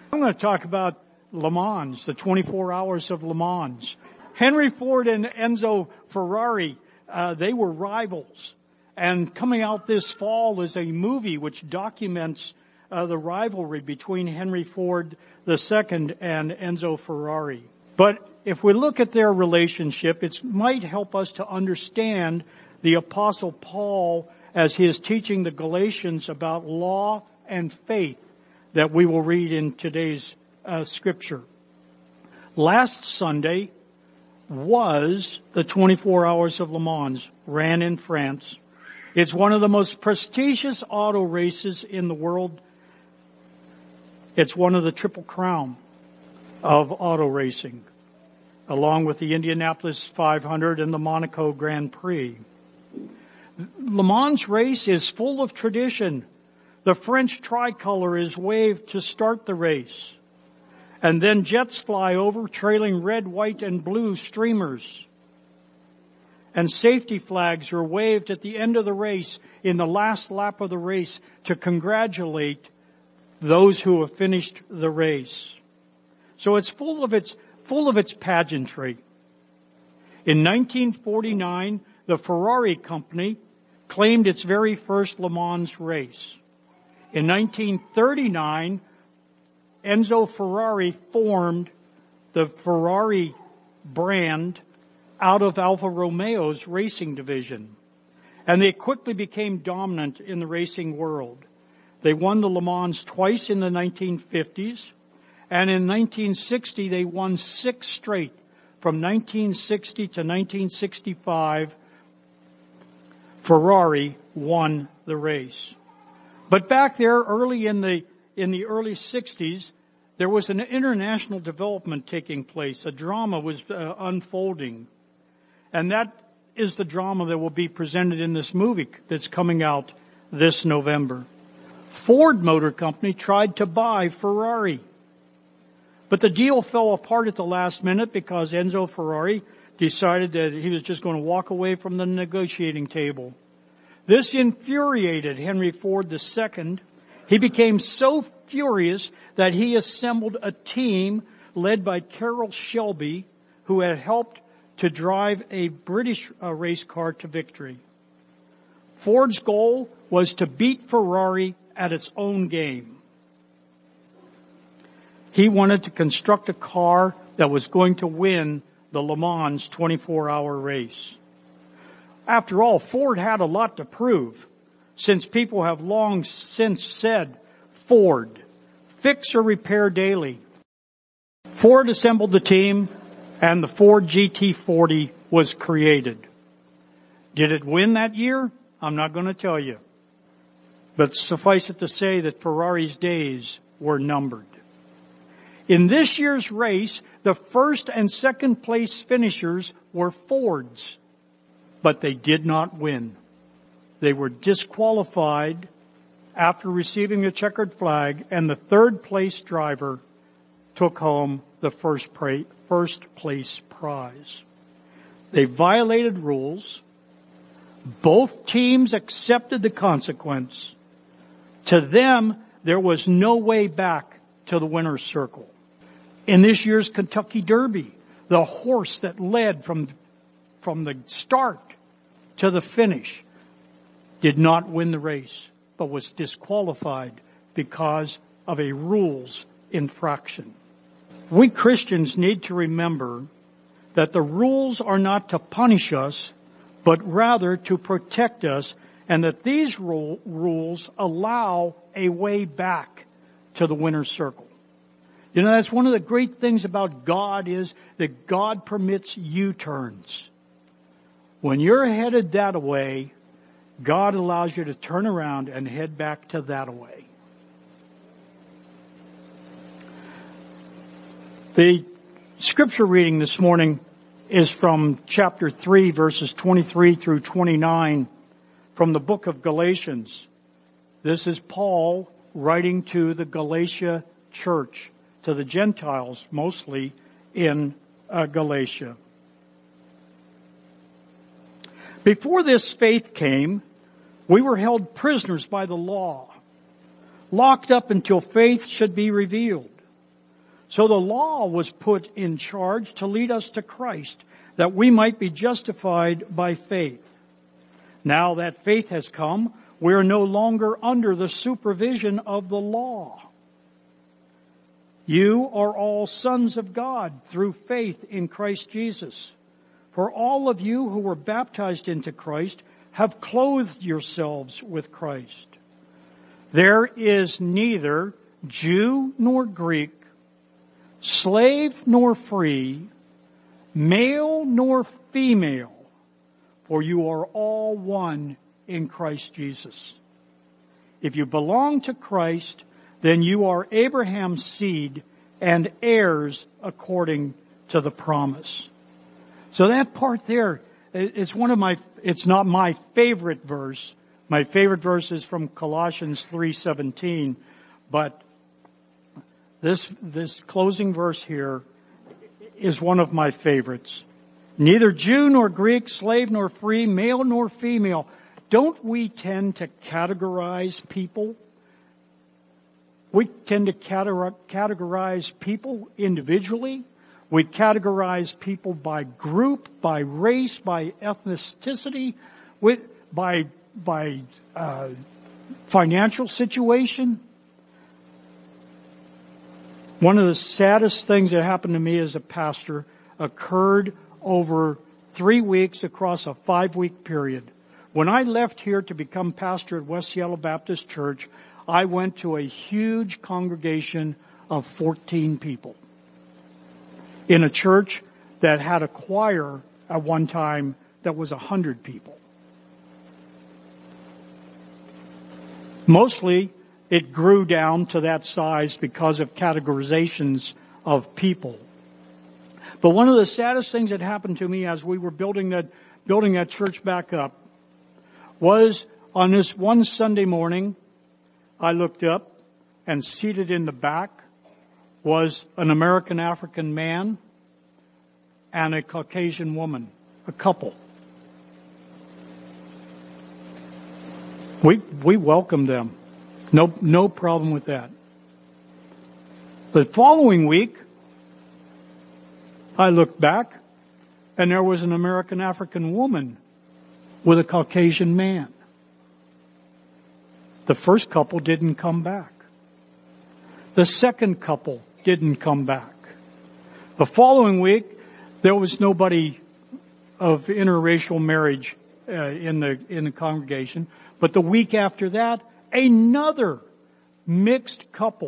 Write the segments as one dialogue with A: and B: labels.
A: I'm going to talk about Le Mans, the 24 hours of Le Mans. Henry Ford and Enzo Ferrari, they were rivals. And coming out this fall is a movie which documents the rivalry between Henry Ford II and Enzo Ferrari. But if we look at their relationship, it might help us to understand the Apostle Paul as he is teaching the Galatians about law and faith that we will read in today's scripture. Last Sunday was the 24 Hours of Le Mans, ran in France. It's one of the most prestigious auto races in the world. It's one of the Triple Crown of auto racing, along with the Indianapolis 500 and the Monaco Grand Prix. Le Mans race is full of tradition. The French tricolor is waved to start the race. And then jets fly over trailing red, white, and blue streamers. And safety flags are waved at the end of the race in the last lap of the race to congratulate those who have finished the race. So it's full of its pageantry. In 1949, the Ferrari company claimed its very first Le Mans race. In 1939, Enzo Ferrari formed the Ferrari brand out of Alfa Romeo's racing division. And they quickly became dominant in the racing world. They won the Le Mans twice in the 1950s. And in 1960, they won 6 straight. From 1960 to 1965, Ferrari won the race. But back there, early in the early 60s, there was an international development taking place. A drama was unfolding. And that is the drama that will be presented in this movie that's coming out this November. Ford Motor Company tried to buy Ferrari. But the deal fell apart at the last minute because Enzo Ferrari decided that he was just going to walk away from the negotiating table. This infuriated Henry Ford II. He became so furious that he assembled a team led by Carroll Shelby, who had helped to drive a British race car to victory. Ford's goal was to beat Ferrari at its own game. He wanted to construct a car that was going to win the Le Mans 24-hour race. After all, Ford had a lot to prove, since people have long since said, Ford, fix or repair daily. Ford assembled the team, and the Ford GT40 was created. Did it win that year? I'm not going to tell you. But suffice it to say that Ferrari's days were numbered. In this year's race, the first and second place finishers were Fords, but they did not win. They were disqualified after receiving a checkered flag, and the third place driver took home the first place prize. They violated rules. Both teams accepted the consequence. To them, there was no way back to the winner's circle. In this year's Kentucky Derby, the horse that led from the start to the finish did not win the race, but was disqualified because of a rules infraction. We Christians need to remember that the rules are not to punish us, but rather to protect us, and that these rules allow a way back to the winner's circle. You know, that's one of the great things about God is that God permits U-turns. When you're headed that way, God allows you to turn around and head back to that way. The scripture reading this morning is from chapter 3, verses 23 through 29 from the book of Galatians. This is Paul writing to the Galatia church, to the Gentiles mostly in Galatia. Before this faith came, we were held prisoners by the law, locked up until faith should be revealed. So the law was put in charge to lead us to Christ, that we might be justified by faith. Now that faith has come, we are no longer under the supervision of the law. You are all sons of God through faith in Christ Jesus. For all of you who were baptized into Christ have clothed yourselves with Christ. There is neither Jew nor Greek, slave nor free, male nor female, for you are all one in Christ Jesus. If you belong to Christ, then you are Abraham's seed and heirs according to the promise. So that part there, it's not my favorite verse. My favorite verse is from Colossians 3:17, but this closing verse here is one of my favorites. Neither Jew nor Greek, slave nor free, male nor female. Don't we tend to categorize people? We tend to categorize people individually. We categorize people by group, by race, by ethnicity, by financial situation. One of the saddest things that happened to me as a pastor occurred over 3 weeks across a 5-week period. When I left here to become pastor at West Seattle Baptist Church, I went to a huge congregation of 14 people in a church that had a choir at one time that was 100 people. Mostly, it grew down to that size because of categorizations of people. But one of the saddest things that happened to me as we were building that church back up was on this one Sunday morning, I looked up and seated in the back was an American African man and a Caucasian woman, a couple. We welcomed them. No problem with that. The following week, I looked back and there was an American African woman with a Caucasian man. The first couple didn't come back. The second couple didn't come back. The following week, there was nobody of interracial marriage in the congregation. But the week after that, another mixed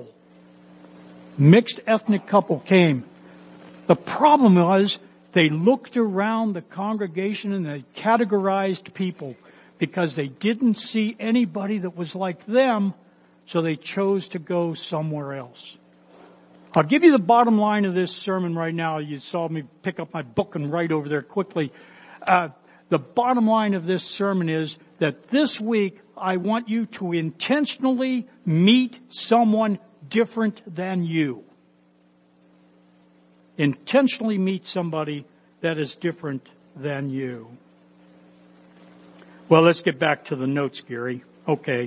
A: ethnic couple came. The problem was they looked around the congregation and they categorized people because they didn't see anybody that was like them, so they chose to go somewhere else. I'll give you the bottom line of this sermon right now. You saw me pick up my book and write over there quickly. The bottom line of this sermon is that this week I want you to intentionally meet someone different than you. Intentionally meet somebody that is different than you. Well, let's get back to the notes, Gary. Okay.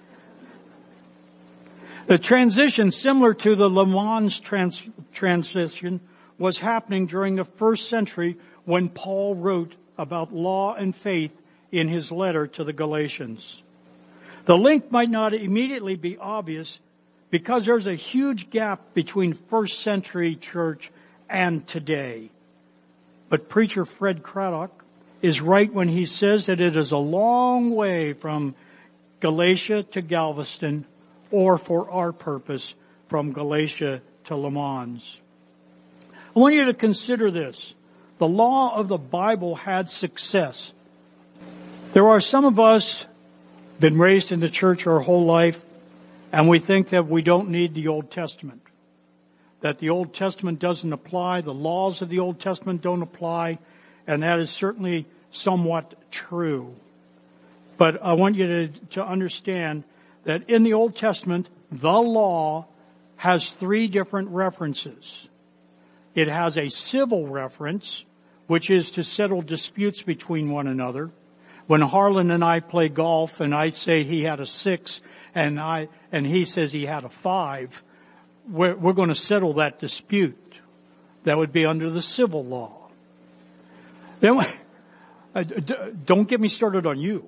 A: The transition, similar to the Le Mans transition, was happening during the first century when Paul wrote about law and faith in his letter to the Galatians. The link might not immediately be obvious because there's a huge gap between first century church and today. But preacher Fred Craddock is right when he says that it is a long way from Galatia to Galveston, or for our purpose, from Galatia to Le Mans. I want you to consider this. The law of the Bible had success. There are some of us been raised in the church our whole life, and we think that we don't need the Old Testament. That the Old Testament doesn't apply, the laws of the Old Testament don't apply, and that is certainly somewhat true. But I want you to understand that in the Old Testament, the law has 3 different references. It has a civil reference, which is to settle disputes between one another. When Harlan and I play golf and I say he had a 6 and he says he had a 5, we're going to settle that dispute. That would be under the civil law. Then, don't get me started on you.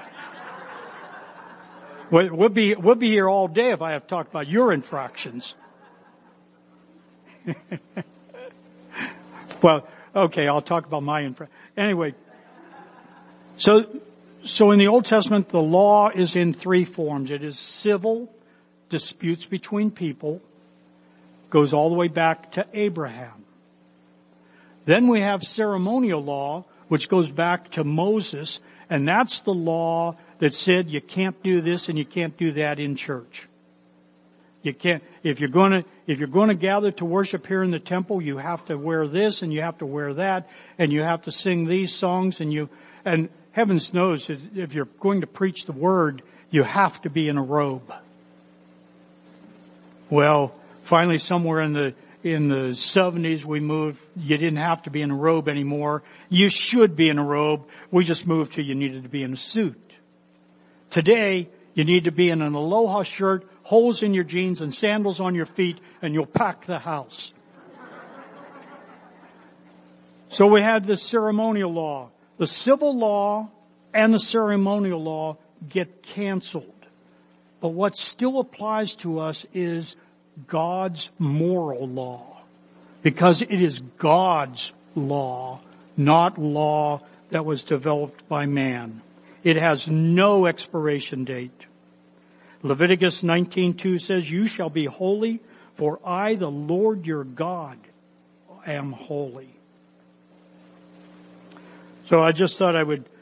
A: We'll be here all day if I have to talk about your infractions. Well, okay, I'll talk about my infractions. Anyway, so in the Old Testament, the law is in three forms. It is civil, disputes between people, goes all the way back to Abraham. Then we have ceremonial law, which goes back to Moses, and that's the law that said you can't do this and you can't do that in church. You can't, if you're going to gather to worship here in the temple, you have to wear this and you have to wear that and you have to sing these songs and heavens knows if you're going to preach the word, you have to be in a robe. Well, finally somewhere in the 70s we moved, you didn't have to be in a robe anymore. You should be in a robe. We just moved to you needed to be in a suit. Today, you need to be in an aloha shirt, holes in your jeans and sandals on your feet, and you'll pack the house. So we had the ceremonial law. The civil law and the ceremonial law get canceled. But what still applies to us is God's moral law. Because it is God's law, not law that was developed by man. It has no expiration date. Leviticus 19:2 says, "You shall be holy, for I, the Lord your God, am holy." So I just thought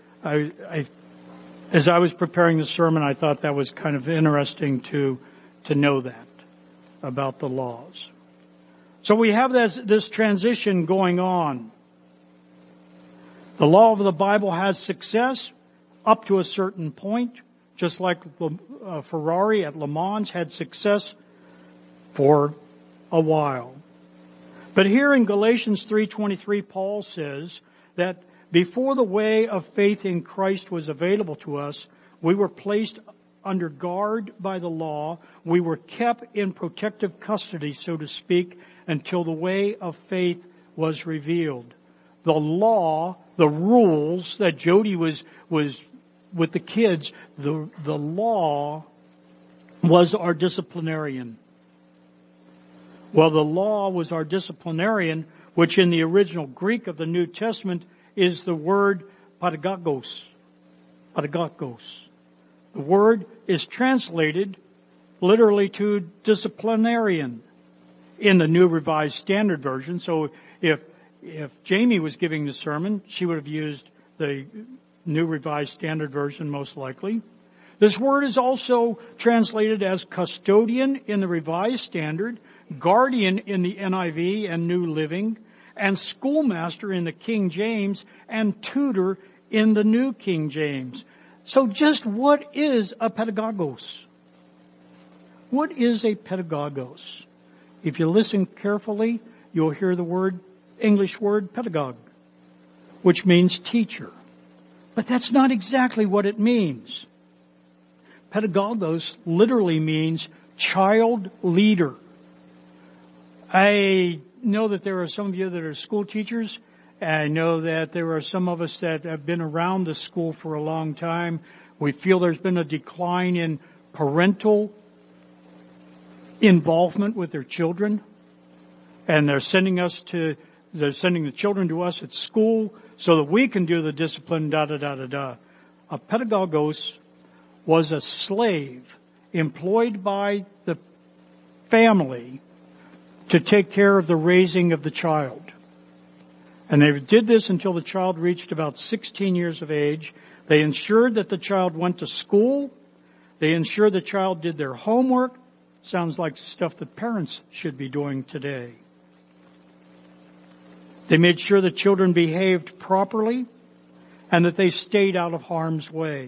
A: as I was preparing the sermon, I thought that was kind of interesting to know that about the laws. So we have this transition going on. The law of the Bible has success up to a certain point, just like Ferrari at Le Mans had success for a while. But here in Galatians 3:23, Paul says that before the way of faith in Christ was available to us, we were placed under guard by the law. We were kept in protective custody, so to speak, until the way of faith was revealed. The law, the rules that Jody was with the kids, the law was our disciplinarian. Well, the law was our disciplinarian, which in the original Greek of the New Testament is the word pedagogos. Pedagogos. The word is translated literally to disciplinarian in the New Revised Standard Version. So if Jamie was giving the sermon, she would have used the New Revised Standard Version most likely. This word is also translated as custodian in the Revised Standard, guardian in the NIV and New Living, and schoolmaster in the King James, and tutor in the New King James. So just what is a pedagogos? What is a pedagogos? If you listen carefully, you'll hear the English word pedagogue, which means teacher. But that's not exactly what it means. Pedagogos literally means child leader. I know that there are some of you that are school teachers. I know that there are some of us that have been around the school for a long time. We feel there's been a decline in parental involvement with their children. And they're sending the children to us at school so that we can do the discipline, A pedagogos was a slave employed by the family to take care of the raising of the child. And they did this until the child reached about 16 years of age. They ensured that the child went to school. They ensured the child did their homework. Sounds like stuff that parents should be doing today. They made sure the children behaved properly and that they stayed out of harm's way.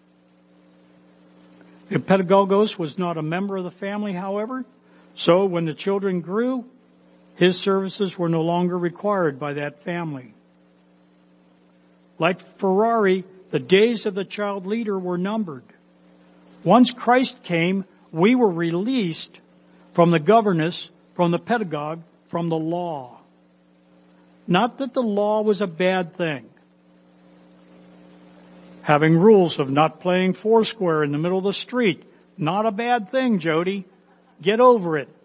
A: The pedagogos was not a member of the family, however, so when the children grew, his services were no longer required by that family. Like Ferrari, the days of the child leader were numbered. Once Christ came, we were released from the governess, from the pedagogue, from the law. Not that the law was a bad thing. Having rules of not playing foursquare in the middle of the street, not a bad thing, Jody. Get over it.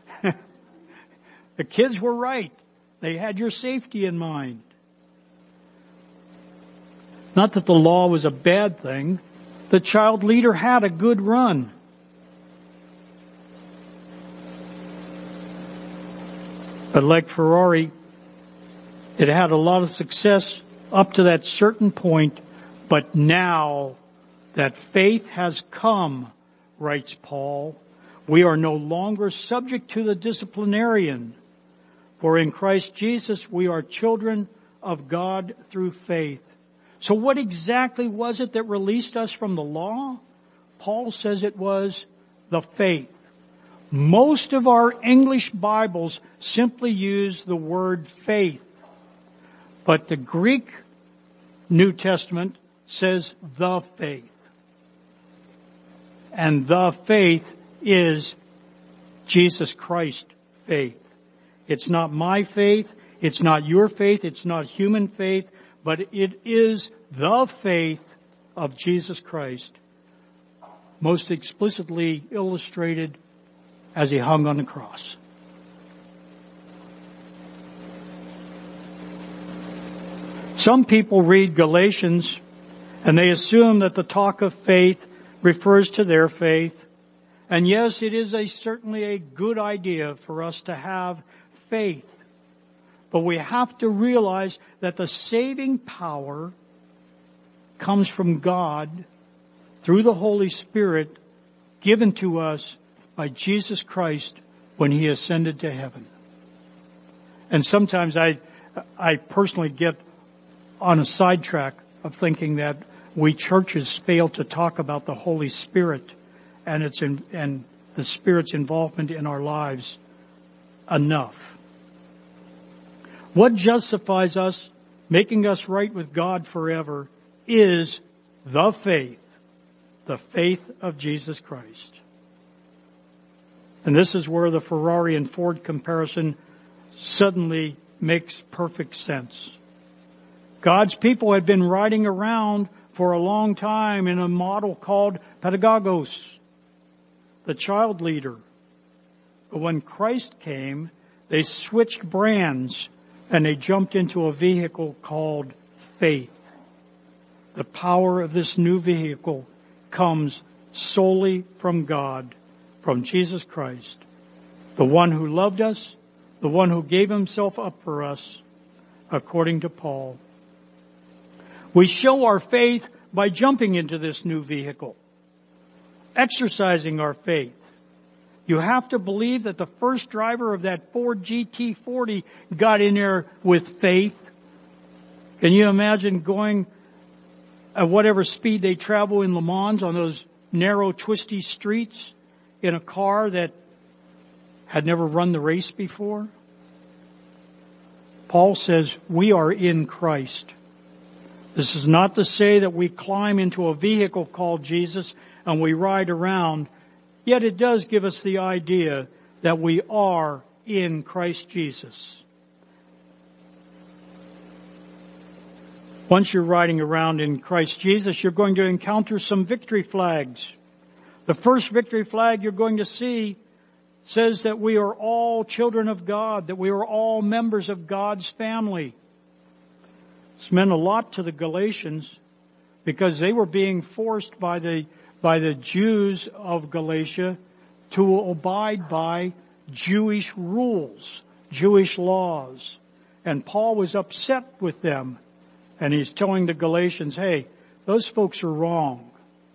A: The kids were right. They had your safety in mind. Not that the law was a bad thing. The child leader had a good run. But like Ferrari, it had a lot of success up to that certain point. But now that faith has come, writes Paul, we are no longer subject to the disciplinarian. For in Christ Jesus we are children of God through faith. So what exactly was it that released us from the law? Paul says it was the faith. Most of our English Bibles simply use the word faith. But the Greek New Testament says the faith. And the faith is Jesus Christ faith. It's not my faith. It's not your faith. It's not human faith. But it is the faith of Jesus Christ, most explicitly illustrated as he hung on the cross. Some people read Galatians and they assume that the talk of faith refers to their faith. And yes, it is certainly a good idea for us to have faith. But we have to realize that the saving power comes from God through the Holy Spirit given to us by Jesus Christ when He ascended to heaven. And sometimes I personally get on a sidetrack of thinking that we churches fail to talk about the Holy Spirit and the Spirit's involvement in our lives enough. What justifies us, making us right with God forever, is the faith of Jesus Christ. And this is where the Ferrari and Ford comparison suddenly makes perfect sense. God's people had been riding around for a long time in a model called pedagogos, the child leader. But when Christ came, they switched brands and they jumped into a vehicle called faith. The power of this new vehicle comes solely from God, from Jesus Christ, the one who loved us, the one who gave Himself up for us, according to Paul. We show our faith by jumping into this new vehicle, exercising our faith. You have to believe that the first driver of that Ford GT40 got in there with faith. Can you imagine going at whatever speed they travel in Le Mans on those narrow, twisty streets in a car that had never run the race before? Paul says we are in Christ. This is not to say that we climb into a vehicle called Jesus and we ride around. Yet it does give us the idea that we are in Christ Jesus. Once you're riding around in Christ Jesus, you're going to encounter some victory flags. The first victory flag you're going to see says that we are all children of God, that we are all members of God's family. This meant a lot to the Galatians because they were being forced by the Jews of Galatia to abide by Jewish rules, Jewish laws. And Paul was upset with them. And he's telling the Galatians, hey, those folks are wrong.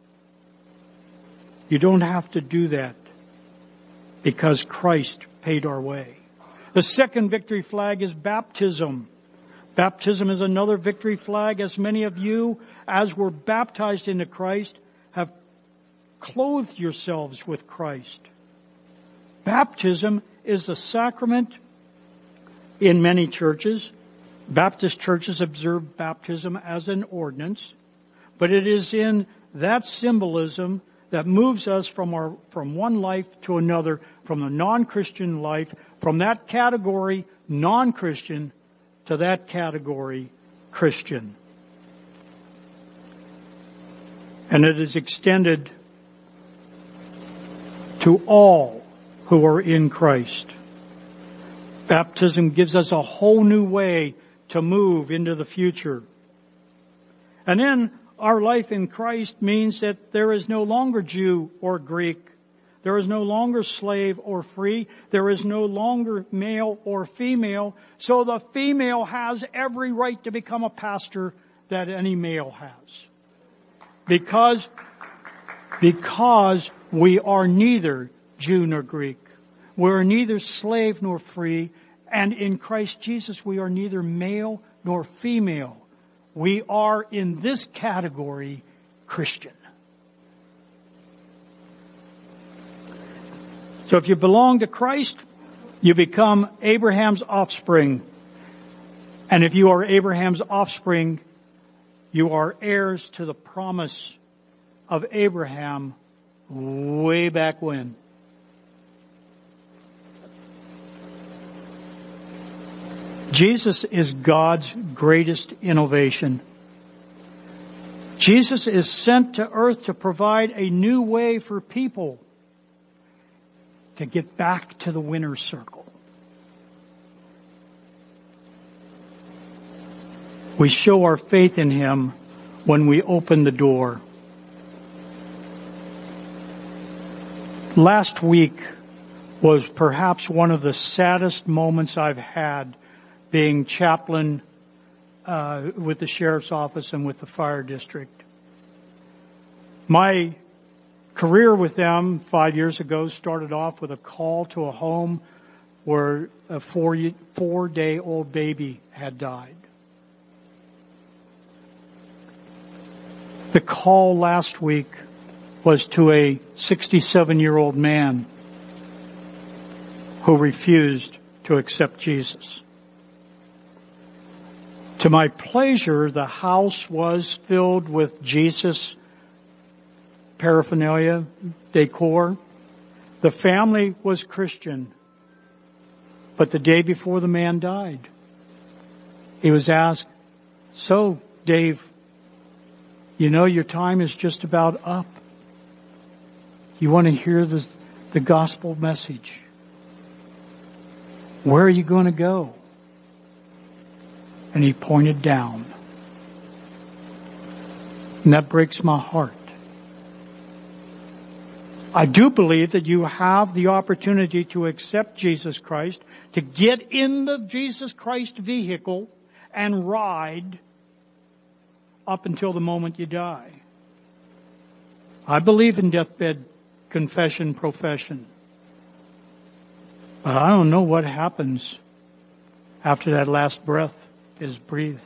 A: You don't have to do that because Christ paid our way. The second victory flag is baptism. Baptism is another victory flag, as many of you, as were baptized into Christ, have clothed yourselves with Christ. Baptism is the sacrament in many churches. Baptist churches observe baptism as an ordinance, but it is in that symbolism that moves us from one life to another, from the non-Christian life, from that category, non-Christian, to that category, Christian. And it is extended to all who are in Christ. Baptism gives us a whole new way to move into the future. And then our life in Christ means that there is no longer Jew or Greek. There is no longer slave or free. There is no longer male or female. So the female has every right to become a pastor that any male has. Because we are neither Jew nor Greek. We are neither slave nor free. And in Christ Jesus, we are neither male nor female. We are in this category Christian. So if you belong to Christ, you become Abraham's offspring. And if you are Abraham's offspring, you are heirs to the promise of Abraham way back when. Jesus is God's greatest innovation. Jesus is sent to earth to provide a new way for people to get back to the winner's circle. We show our faith in Him when we open the door. Last week was perhaps one of the saddest moments I've had being chaplain with the sheriff's office and with the fire district. My career with them 5 years ago started off with a call to a home where a 4-day-old baby had died. The call last week was to a 67-year-old man who refused to accept Jesus. To my pleasure, the house was filled with Jesus paraphernalia, decor. The family was Christian. But the day before the man died, he was asked, "So, Dave, you know your time is just about up. You want to hear the gospel message. Where are you going to go?" And he pointed down. And that breaks my heart. I do believe that you have the opportunity to accept Jesus Christ, to get in the Jesus Christ vehicle and ride up until the moment you die. I believe in deathbed confession, profession. But I don't know what happens after that last breath is breathed.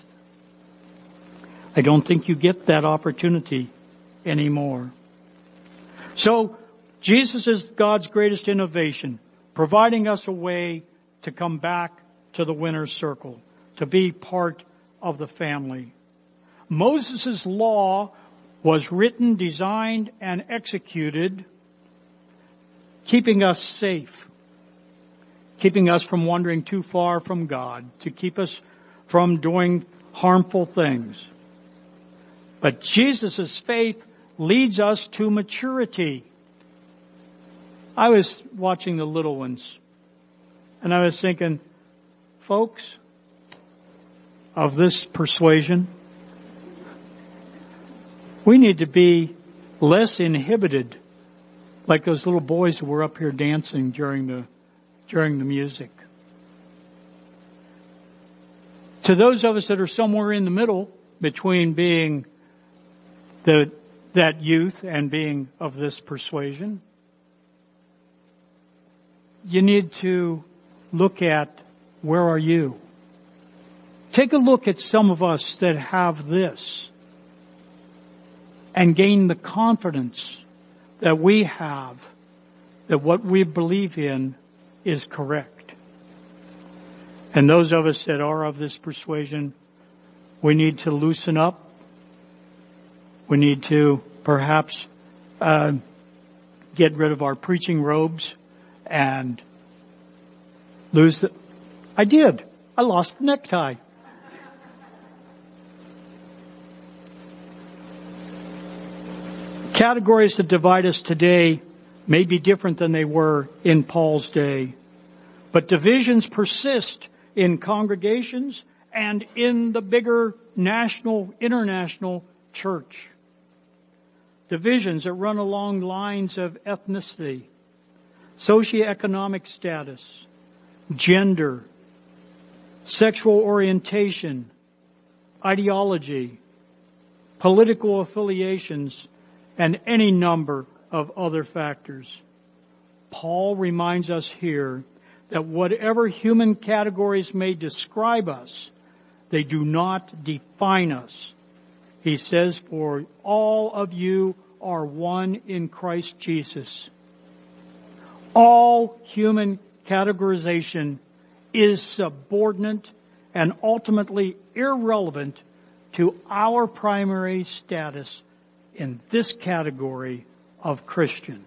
A: I don't think you get that opportunity anymore. So, Jesus is God's greatest innovation, providing us a way to come back to the winner's circle, to be part of the family. Moses' law was written, designed, and executed, keeping us safe, keeping us from wandering too far from God, to keep us from doing harmful things. But Jesus' faith leads us to maturity. I was watching the little ones, and I was thinking, folks of this persuasion, we need to be less inhibited, like those little boys who were up here dancing during the music. To those of us that are somewhere in the middle between being that youth and being of this persuasion, you need to look at, where are you? Take a look at some of us that have this and gain the confidence that we have that what we believe in is correct. And those of us that are of this persuasion, we need to loosen up. We need to perhaps get rid of our preaching robes and lose the... I did. I lost the necktie. Categories that divide us today may be different than they were in Paul's day, but divisions persist in congregations and in the bigger national, international church. Divisions that run along lines of ethnicity, socioeconomic status, gender, sexual orientation, ideology, political affiliations, and any number of other factors. Paul reminds us here that whatever human categories may describe us, they do not define us. He says, for all of you are one in Christ Jesus. All human categorization is subordinate and ultimately irrelevant to our primary status in this category of Christian.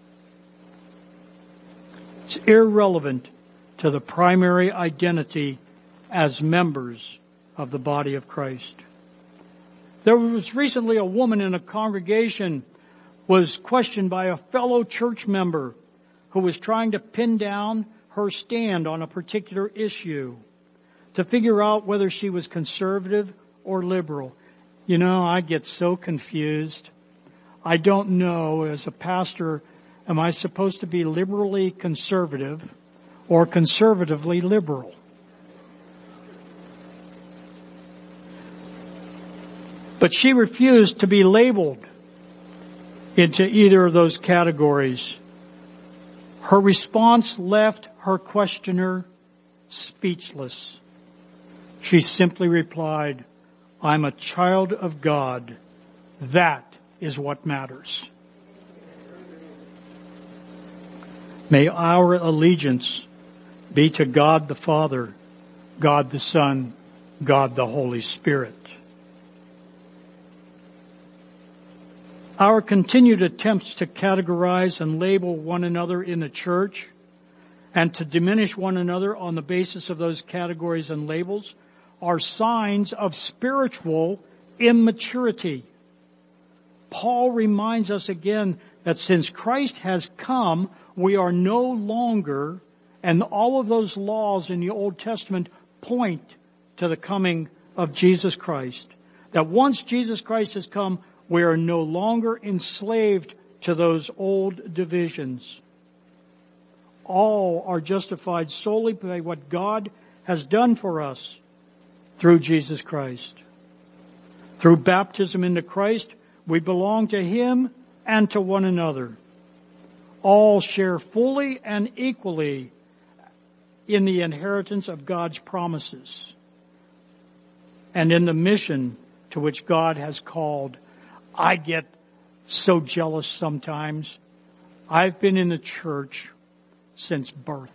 A: It's irrelevant to the primary identity as members of the body of Christ. There was recently a woman in a congregation was questioned by a fellow church member who was trying to pin down her stand on a particular issue to figure out whether she was conservative or liberal. You know, I get so confused. I don't know, as a pastor, am I supposed to be liberally conservative or conservatively liberal? But she refused to be labeled into either of those categories. Her response left her questioner speechless. She simply replied, "I'm a child of God. That is what matters." May our allegiance be to God the Father, God the Son, God the Holy Spirit. Our continued attempts to categorize and label one another in the church and to diminish one another on the basis of those categories and labels are signs of spiritual immaturity. Paul reminds us again that since Christ has come, we are no longer, and all of those laws in the Old Testament point to the coming of Jesus Christ. That once Jesus Christ has come, we are no longer enslaved to those old divisions. All are justified solely by what God has done for us through Jesus Christ. Through baptism into Christ, we belong to Him and to one another. All share fully and equally in the inheritance of God's promises and in the mission to which God has called. I get so jealous sometimes. I've been in the church since birth.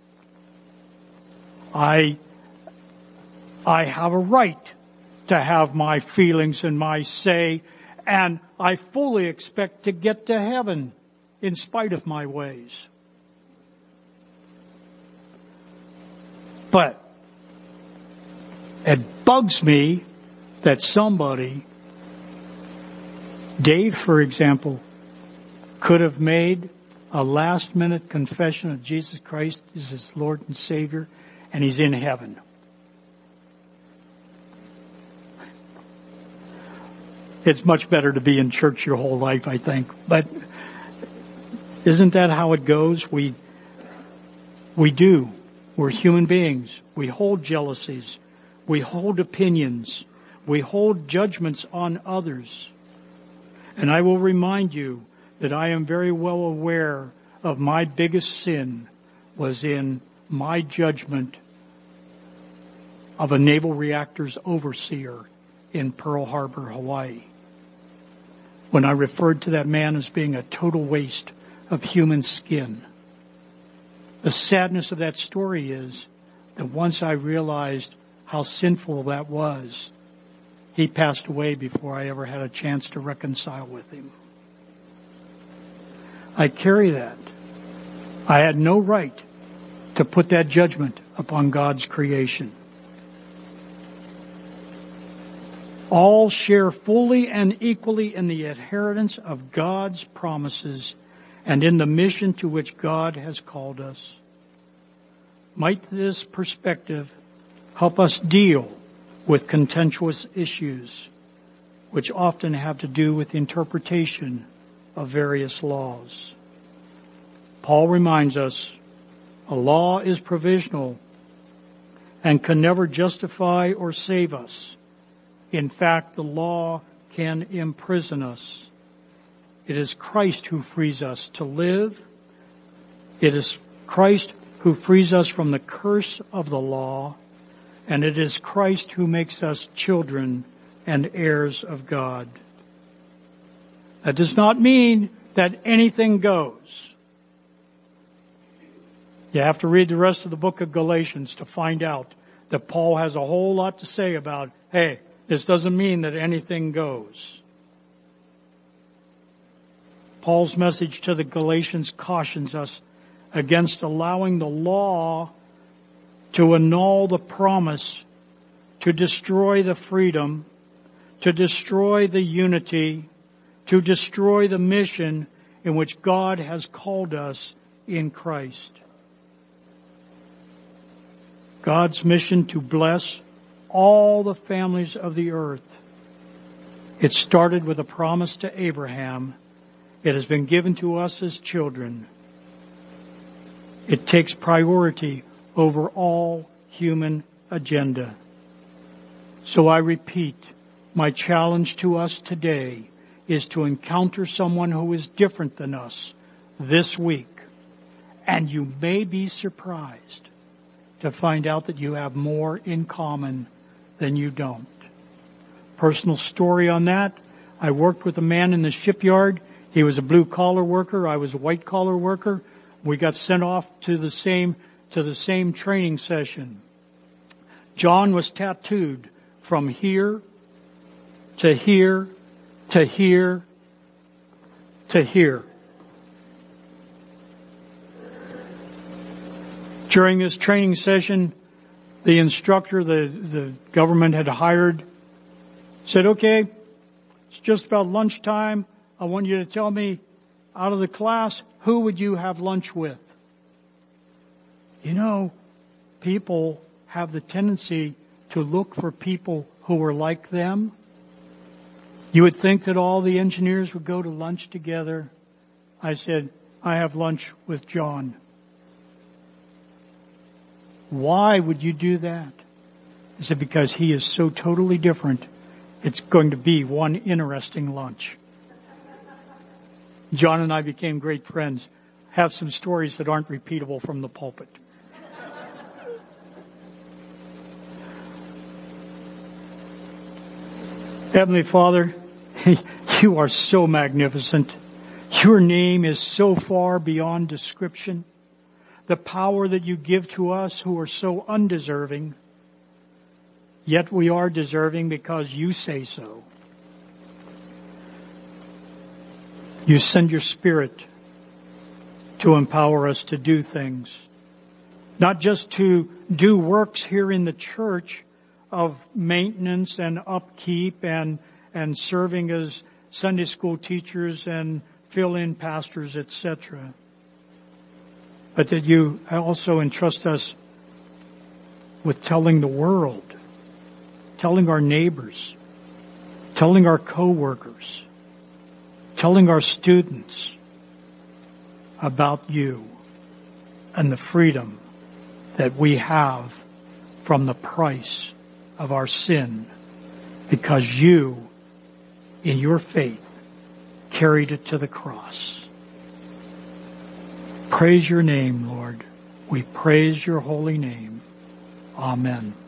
A: I have a right to have my feelings and my say, and I fully expect to get to heaven in spite of my ways. But it bugs me that somebody, Dave, for example, could have made a last-minute confession of Jesus Christ as his Lord and Savior, and he's in heaven. It's much better to be in church your whole life, I think. But isn't that how it goes? We do. We're human beings. We hold jealousies. We hold opinions. We hold judgments on others. And I will remind you that I am very well aware of my biggest sin was in my judgment of a naval reactor's overseer in Pearl Harbor, Hawaii, when I referred to that man as being a total waste of human skin. The sadness of that story is that once I realized how sinful that was, he passed away before I ever had a chance to reconcile with him. I carry that. I had no right to put that judgment upon God's creation. All share fully and equally in the inheritance of God's promises and in the mission to which God has called us. Might this perspective help us deal with contentious issues, which often have to do with the interpretation of various laws. Paul reminds us, a law is provisional and can never justify or save us. In fact, the law can imprison us. It is Christ who frees us to live. It is Christ who frees us from the curse of the law. And it is Christ who makes us children and heirs of God. That does not mean that anything goes. You have to read the rest of the book of Galatians to find out that Paul has a whole lot to say about, hey, this doesn't mean that anything goes. Paul's message to the Galatians cautions us against allowing the law to annul the promise, to destroy the freedom, to destroy the unity, to destroy the mission in which God has called us in Christ. God's mission to bless all the families of the earth. It started with a promise to Abraham. It has been given to us as children. It takes priority over all human agenda. So I repeat, my challenge to us today is to encounter someone who is different than us this week. And you may be surprised to find out that you have more in common than you don't. Personal story on that. I worked with a man in the shipyard. He was a blue-collar worker. I was a white-collar worker. We got sent off to the same training session. John was tattooed from here to here to here to here. During this training session, the instructor the government had hired said, okay, it's just about lunchtime. I want you to tell me, out of the class, who would you have lunch with? You know, people have the tendency to look for people who are like them. You would think that all the engineers would go to lunch together. I said, I have lunch with John. Why would you do that? I said, because he is so totally different. It's going to be one interesting lunch. John and I became great friends. Have some stories that aren't repeatable from the pulpit. Heavenly Father, you are so magnificent. Your name is so far beyond description. The power that you give to us who are so undeserving, yet we are deserving because you say so. You send your Spirit to empower us to do things, not just to do works here in the church of maintenance and upkeep and serving as Sunday school teachers and fill-in pastors, etc., but that you also entrust us with telling the world, telling our neighbors, telling our co-workers, telling our students about you and the freedom that we have from the price of our sin, because you, in your faith, carried it to the cross. Praise your name, Lord. We praise your holy name. Amen.